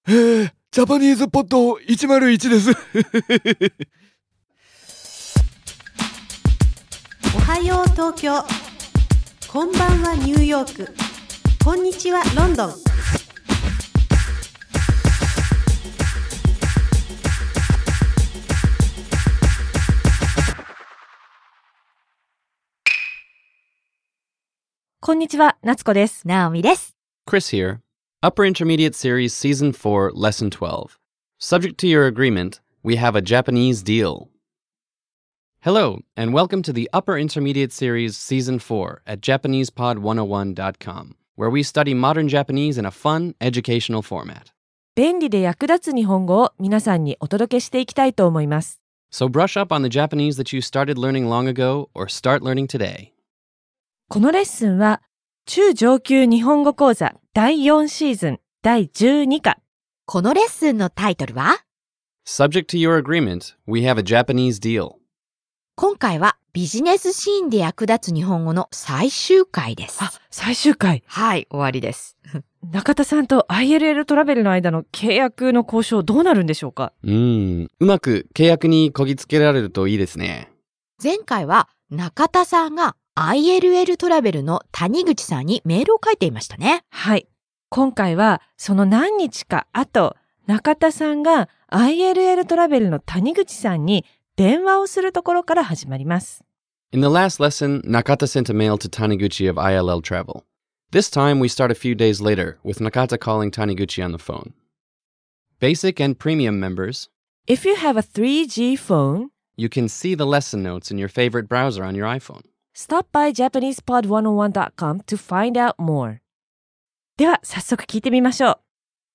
ジャパニーズポット101です。 おはよう東京、こんばんはニューヨーク、こんにちはロンドン。 こんにちは、夏子です。 ナオミです。 Chris here. Upper Intermediate Series Season 4, Lesson 12. Subject to your agreement, we have a Japanese deal. Hello, and welcome to the Upper Intermediate Series Season 4 at JapanesePod101.com, where we study modern Japanese in a fun, educational format. 便利で役立つ日本語を皆さんにお届けしていきたいと思います。 So brush up on the Japanese that you started learning long ago or start learning today. このレッスンは中上級日本語講座第4シーズン第12課。 このレッスンのタイトルは Subject to your agreement, we have a Japanese deal. 今回はビジネスシーンで役立つ日本語の最終回です。 最終回。 はい、終わりです。 中田さんと ILL トラベルの間の契約の交渉どうなるんでしょうか？ うまく契約にこぎつけられるといいですね。 前回は中田さんがILL トラベルの谷口さんにメールを書いていましたね。 はい。今回はその何日か後、中田さんが ILL トラベルの谷口さんに電話をするところから始まります。 In the last lesson, Nakata sent a mail to Taniguchi of ILL Travel. This time, we start a few days later, with Nakata calling Taniguchi on the phone. Basic and Premium members, If you have a 3G phone, you can see the lesson notes in your favorite browser on your iPhone. stop by JapanesePod101.com to find out more. では、早速聞いてみましょう。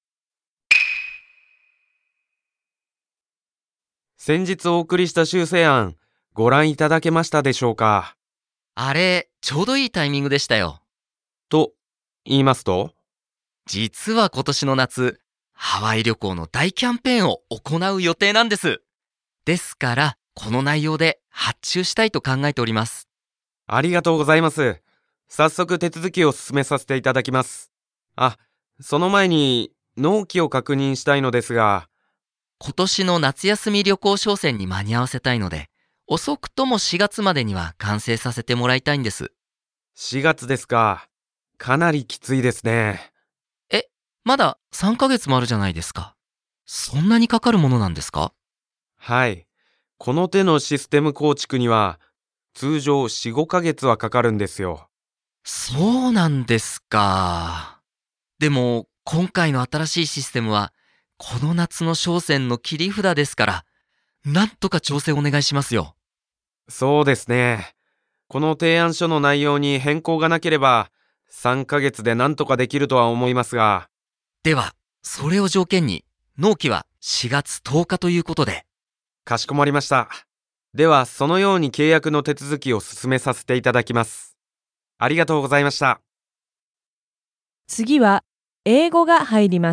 先日お送りした修正案、ご覧いただけましたでしょうか？ あれ、ちょうどいいタイミングでしたよ。 と言いますと？ 実は今年の夏、ハワイ旅行の大キャンペーンを行う予定なんです。ですから、この内容で発注したいと考えております。 ありがとうございます。早速手続きを進めさせていただきます。その前に納期を確認したいのですが。 今年の夏休み旅行商戦に間に合わせたいので、遅くとも4月までには完成させてもらいたいんです。 4月ですか。かなりきついですね。 まだ3ヶ月もあるじゃないですか。そんなにかかるものなんですか？ はい。この手のシステム構築には、通常4、5ヶ月はかかるんですよ。 そうなんですか。でも、今回の新しいシステムは、この夏の商戦の切り札ですから、なんとか調整お願いしますよ。 そうですね。この提案書の内容に変更がなければ、3ヶ月で何とかできるとは思いますが。 では、それを条件に、納期は4月10日ということで。 かしこまりました。では、そのように契約の手続きを進めさせていただきます。ありがとうございました。 次は、英語が入ります。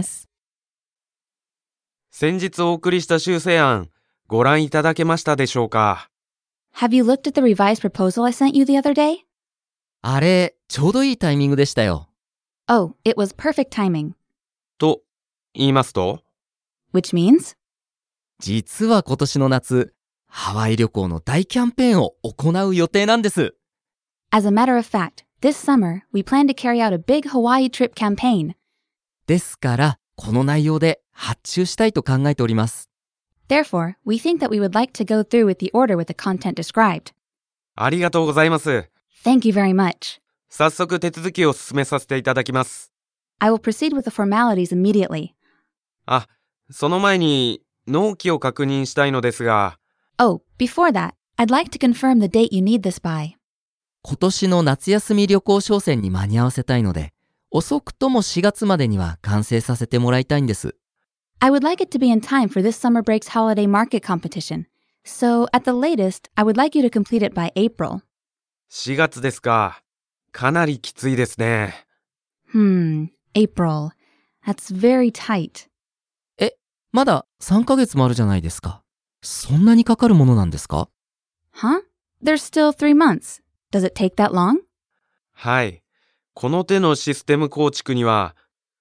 先日お送りした修正案、ご覧いただけましたでしょうか？ Have you looked at the revised proposal I sent you the other day? あれ、ちょうどいいタイミングでしたよ。 Oh, it was perfect timing. と言いますと？ Which means? 実は今年の夏、ハワイ旅行の大キャンペーンを行う予定なんです。 As a matter of fact, this summer we plan to carry out a big Hawaii trip campaign. ですから、この内容で発注したいと考えております。 Therefore, we think that we would like to go through with the order with the content described. ありがとうございます。 Thank you very much. 早速手続きを進めさせていただきます。 I will proceed with the formalities immediately. その前に納期を確認したいのですが。 Oh, before that, I'd like to confirm the date you need this by. 今年の夏休み旅行商戦に間に合わせたいので、遅くとも4月までには完成させてもらいたいんです。 I would like it to be in time for this summer break's holiday market competition. So, at the latest, I would like you to complete it by April. 4月ですか。かなりきついですね。 April. That's very tight. まだ3ヶ月もあるじゃないですか。そんなにかかるものなんですか？ Huh? There's still 3 months. Does it take that long? はい。この手のシステム構築には、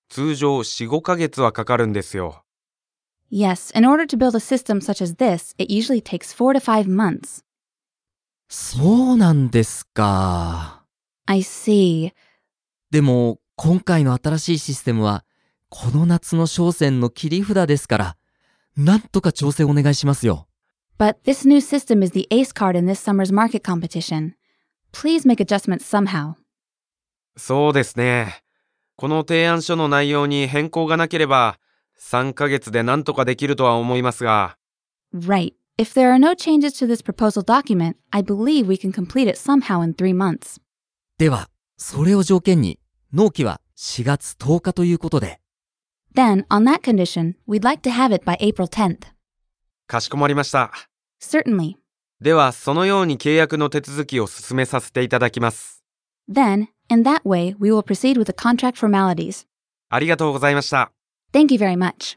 通常4、5ヶ月はかかるんですよ。 Yes, in order to build a system such as this, it usually takes 4 to 5 months. そうなんですか。 I see. でも、今回の新しいシステムは、この夏の商戦の切り札ですから、なんとか調整お願いしますよ。 But this new system is the ace card in this summer's market competition. Please make adjustments somehow. そうですね。この提案書の内容に変更がなければ、3ヶ月で何とかできるとは思いますが。 Right. If there are no changes to this proposal document, I believe we can complete it somehow in 3 months. では、それを条件に、納期は4月10日ということで。 Then, on that condition, we'd like to have it by April 10th. かしこまりました。 Certainly. では、そのように契約の手続きを進めさせていただきます。 Then, in that way, we will proceed with the contract formalities. ありがとうございました。 Thank you very much.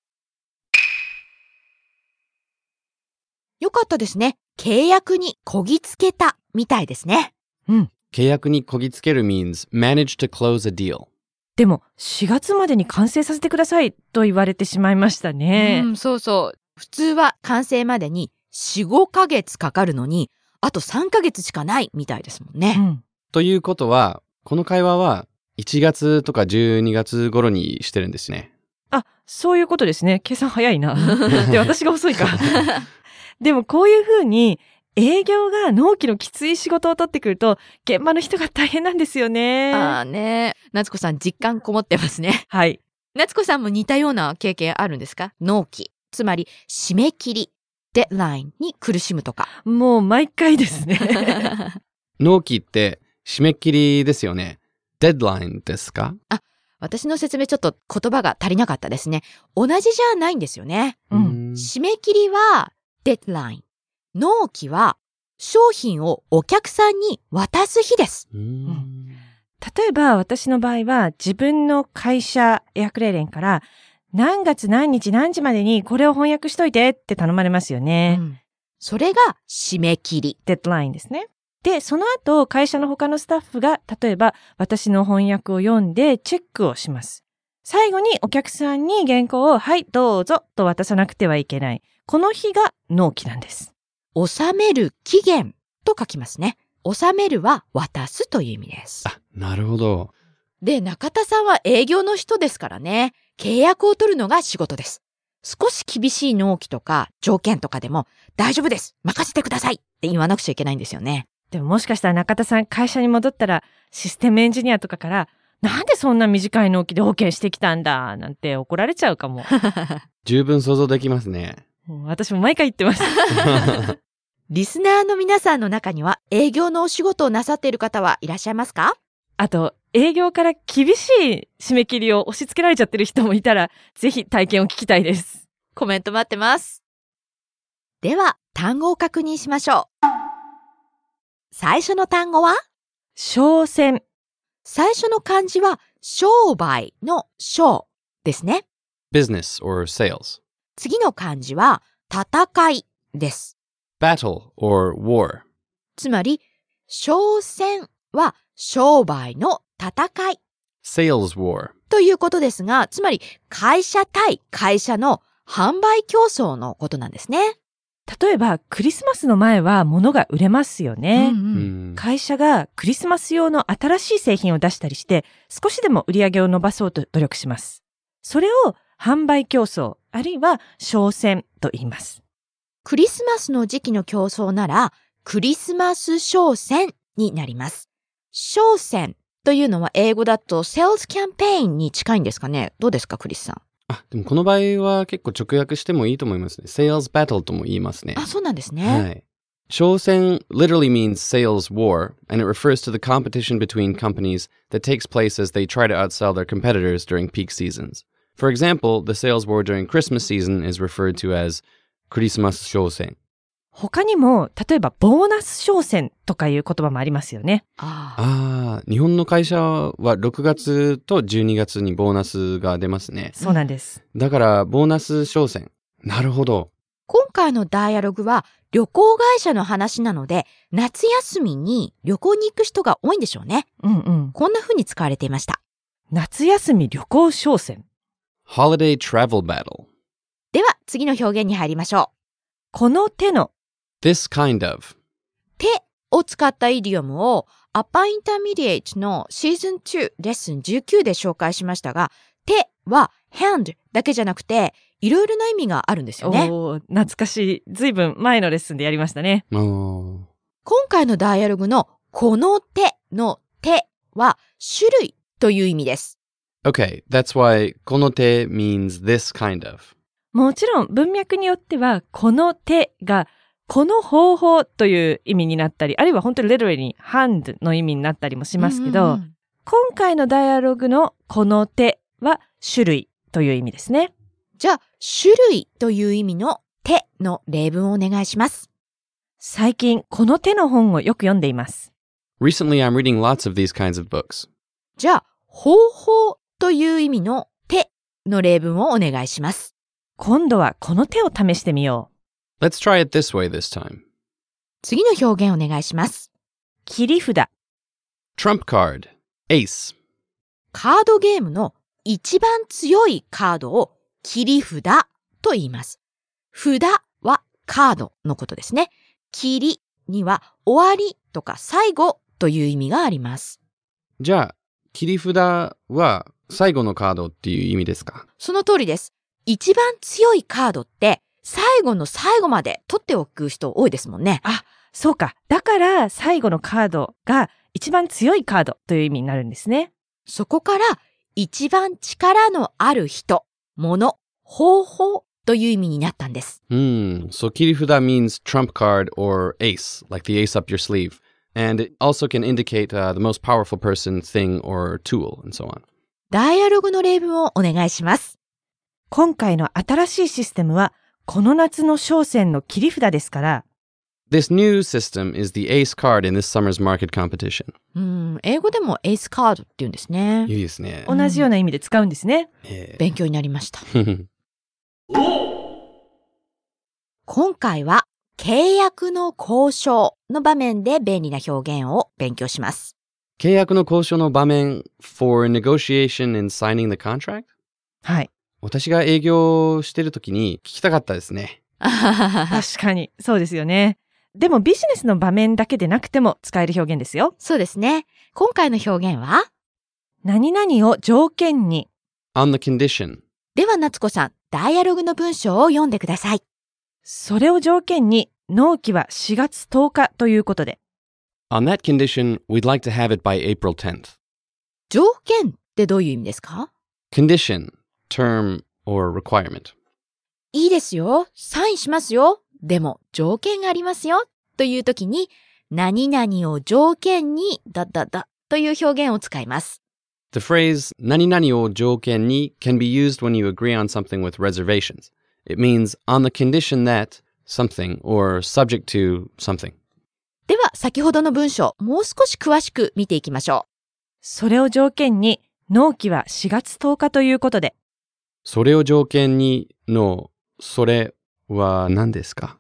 よかったですね。契約にこぎつけたみたいですね。 契約にこぎつける means manage to close a deal. でも、4月までに完成させてくださいと言われてしまいましたね。 そうそう。普通は完成までに4、5ヶ月かかるのに、あと3ヶ月しかないみたいですもんね。 ということは、この会話は1月とか12月頃にしてるんですね。 あ、そういうことですね。計算早いな。で、私が遅いか。でもこういうふうに営業が納期のきつい仕事を取ってくると、現場の人が大変なんですよね。 ああね。夏子さん実感こもってますね。 はい。 夏子さんも似たような経験あるんですか？納期。つまり締め切り、デッラインに苦しむとか。 もう毎回ですね。 納期って締め切りですよね。デッドラインですか？ 私の説明ちょっと言葉が足りなかったですね。同じじゃないんですよね。締め切りはデッドライン。納期は商品をお客さんに渡す日です。 例えば私の場合は自分の会社エアクレーレンから何月何日何時までにこれを翻訳しといてって頼まれますよね。 それが締め切り。 デッドラインですね。で、その後会社の他のスタッフが例えば私の翻訳を読んでチェックをします。最後にお客さんに原稿をはいどうぞと渡さなくてはいけない。この日が納期なんです。 納める期限と書きますね。納めるは渡すという意味です。 なるほど。 で、中田さんは営業の人ですからね。契約を取るのが仕事です。少し厳しい納期とか条件とかでも大丈夫です。任せてくださいって言わなくちゃいけないんですよね。 でももしかしたら中田さん会社に戻ったらシステムエンジニアとかからなんでそんな短い納期で OK してきたんだなんて怒られちゃうかも。 十分想像できますね。 私も毎回言ってます。 リスナーの皆さんの中には営業のお仕事をなさっている方はいらっしゃいますか？ あと、営業から厳しい締め切りを押し付けられちゃってる人もいたら、ぜひ体験を聞きたいです。 コメント待ってます。では、単語を確認しましょう。最初の単語は商戦。 最初の漢字は商売の商ですね。 business or sales. 次の漢字は戦いです。 battle or war. つまり、商戦は商売の戦い。 sales war. ということですが、つまり会社対会社の販売競争のことなんですね。 例えば、クリスマスの前は物が売れますよね。会社がクリスマス用の新しい製品を出したりして、少しでも売り上げを伸ばそうと努力します。それを販売競争、あるいは商戦と言います。 クリスマスの時期の競争なら、クリスマス商戦になります。商戦というのは英語だと Sales Campaign に近いんですかね？どうですか、クリスさん。 でもこの場合は結構直訳してもいいと思いますね。Sales battle とも言いますね。 そうなんですね。 はい。商戦 literally means sales war, and it refers to the competition between companies that takes place as they try to outsell their competitors during peak seasons. For example, the sales war during Christmas season is referred to as クリスマス商戦。 他にも、例えばボーナス商戦とかいう言葉もありますよね。 日本の会社は6月と12月にボーナスが出ますね。 そうなんです。 だからボーナス商戦。なるほど。 今回のダイアログは旅行会社の話なので、夏休みに旅行に行く人が多いんでしょうね。こんな風に使われていました。 夏休み旅行商戦。 Holiday travel battle. では次の表現に入りましょう。 この手の。 This kind of. 手を使ったイディオムを Upper Intermediate のシーズン2レッスン19で紹介しましたが、手は hand だけじゃなくていろいろな意味があるんですよね。 懐かしい。ずいぶん前のレッスンでやりましたね。 今回のダイアログのこの手の手は種類という意味です。 Okay, that's why この手 means this kind of. もちろん文脈によってはこの手がこの方法という意味になったり、あるいは本当に literally に hand の意味になったりもしますけど、今回のダイアログのこの手は種類という意味ですね。 じゃあ種類という意味の手の例文をお願いします。 最近この手の本をよく読んでいます。 Recently, I'm reading lots of these kinds of books. じゃあ方法という意味の手の例文をお願いします。 今度はこの手を試してみよう。Let's try it this way this time. 次の表現お願いします。 切り札。 Trump card. Ace. カードゲームの一番強いカードを切り札と言います。札はカードのことですね。切りには終わりとか最後という意味があります。 じゃあ、切り札は最後のカードっていう意味ですか？ その通りです。一番強いカードって最後の最後まで取っておく人多いですもんね。 あ、そうか。だから最後のカードが一番強いカードという意味になるんですね。 そこから一番力のある人、物、方法という意味になったんです。 So 切り札 means trump card or ace, like the ace up your sleeve. And it also can indicate the most powerful person, thing, or tool, and so on. ダイアログの例文をお願いします。 今回の新しいシステムは、この夏の商戦の切り札ですから。 This new system is the ace card in this summer's market competition. 英語でもエースカードって言うんですね。 いいですね。 同じような意味で使うんですね。 勉強になりました。今回は契約の交渉の場面で便利な表現を勉強します。 契約の交渉の場面 for negotiation and signing the contract? はい。 私が営業してるときに聞きたかったですね。 確かに、そうですよね。でもビジネスの場面だけでなくても使える表現ですよ。 そうですね。今回の表現は何々を条件に on the condition. では夏子さん、ダイアログの文章を読んでください。 それを条件に納期は4月10日ということで。 On that condition, we'd like to have it by April 10th. 条件ってどういう意味ですか？ Condition, term, or requirement. いいですよ。サインしますよ。でも条件がありますよ。というときに、何々を条件に、という表現を使います。 The phrase 何々を条件に can be used when you agree on something with reservations. It means on the condition that something or subject to something. では先ほどの文章、もう少し詳しく見ていきましょう。 それを条件に納期は4月10日ということで。 それを条件にの、それは何ですか？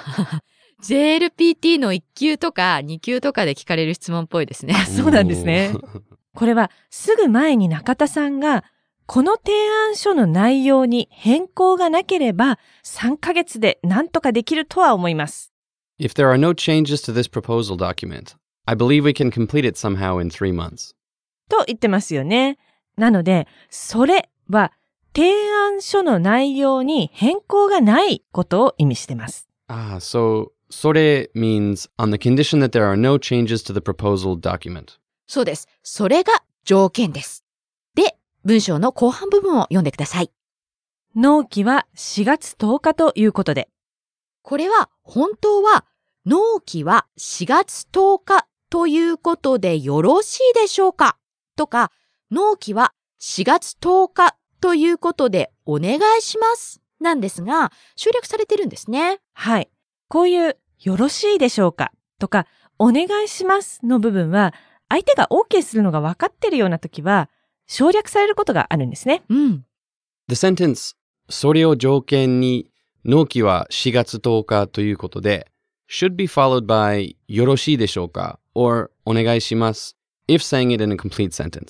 JLPT の1級とか2級とかで聞かれる質問っぽいですね。 そうなんですね。これはすぐ前に中田さんがこの提案書の内容に変更がなければ3ヶ月で何とかできるとは思います。 If there are no changes to this proposal document, I believe we can complete it somehow in 3 months. と言ってますよね。なので、それは提案書の内容に変更がないことを意味してます。 So それ means on the condition that there are no changes to the proposal document. そうです。それが条件です。で、文章の後半部分を読んでください。 納期は4月10日ということで。 これは本当は納期は4月10日ということでよろしいでしょうかとか、納期は4月10日ということでお願いしますなんですが、省略されてるんですね。 はい。こういうよろしいでしょうかとかお願いしますの部分は相手が OK するのが分かってるようなときは省略されることがあるんですね。 The sentence それを条件に納期は4月10日ということで should be followed by よろしいでしょうか or お願いします if saying it in a complete sentence.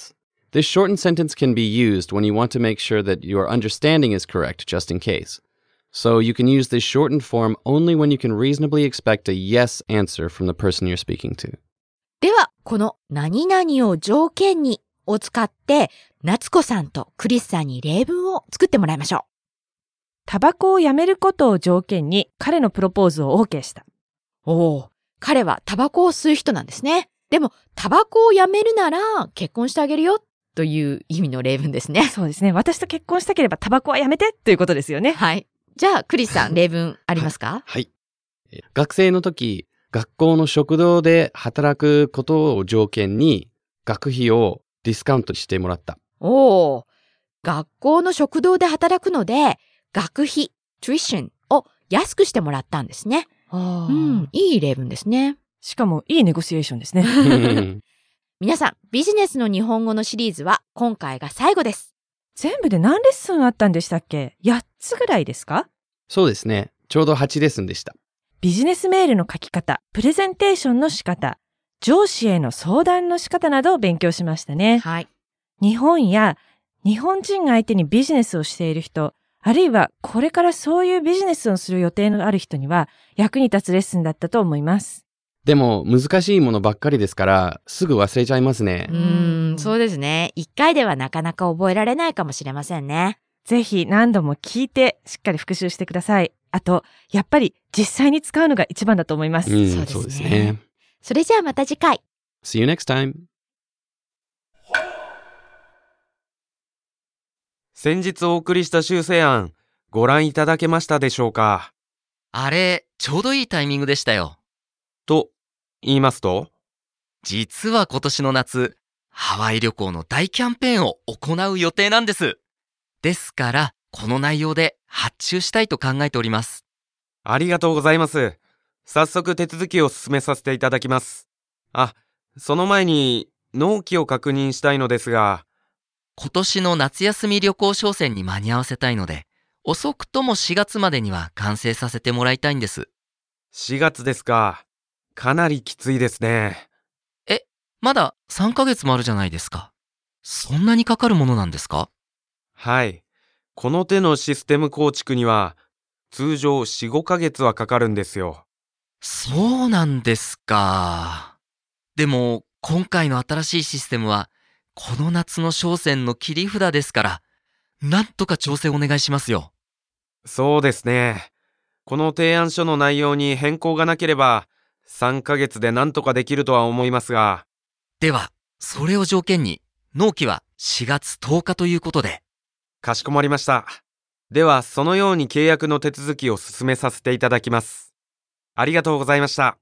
This shortened sentence can be used when you want to make sure that your understanding is correct, just in case. So you can use this shortened form only when you can reasonably expect a yes answer from the person you're speaking to. では、この何々を条件にを使って、夏子さんとクリスさんに例文を作ってもらいましょう。 タバコをやめることを条件に彼のプロポーズを OK した。 おお、彼はタバコを吸う人なんですね。でも、タバコをやめるなら結婚してあげるよという意味の例文ですね。 そうですね。私と結婚したければタバコはやめてということですよね。 はい。じゃあ、クリスさん、例文ありますか？ はい。学生の時、学校の食堂で働くことを条件に学費をディスカウントしてもらった。 おお、学校の食堂で働くので、学費、tuition を安くしてもらったんですね。いい例文ですね。 しかも、いいネゴシエーションですね。 皆さん、ビジネスの日本語のシリーズは今回が最後です。 全部で何レッスンあったんでしたっけ？8つぐらいですか？ そうですね。ちょうど8レッスンでした。 ビジネスメールの書き方、プレゼンテーションの仕方、上司への相談の仕方などを勉強しましたね。 はい。 日本や日本人が相手にビジネスをしている人、あるいはこれからそういうビジネスをする予定のある人には役に立つレッスンだったと思います。 でも難しいものばっかりですからすぐ忘れちゃいますね。 そうですね。1回ではなかなか覚えられないかもしれませんね。 ぜひ何度も聞いてしっかり復習してください。あと、やっぱり実際に使うのが一番だと思います。 そうですね。 それじゃあまた次回。 See you next time. 先日お送りした修正案、ご覧いただけましたでしょうか？ あれ、ちょうどいいタイミングでしたよ。 と言いますと？ 実は今年の夏、ハワイ旅行の大キャンペーンを行う予定なんです。ですから、この内容で発注したいと考えております。 ありがとうございます。早速手続きを進めさせていただきます。あ、その前に納期を確認したいのですが。 今年の夏休み旅行商戦に間に合わせたいので、遅くとも4月までには完成させてもらいたいんです。 4月ですか。かなりきついですね。 まだ3ヶ月もあるじゃないですか。そんなにかかるものなんですか？ はい。この手のシステム構築には、通常4、5ヶ月はかかるんですよ。 そうなんですか。でも、今回の新しいシステムは、この夏の商戦の切り札ですから、なんとか調整お願いしますよ。 そうですね。この提案書の内容に変更がなければ、3ヶ月で何とかできるとは思いますが。 では、それを条件に、納期は4月10日ということで。 かしこまりました。では、そのように契約の手続きを進めさせていただきます。ありがとうございました。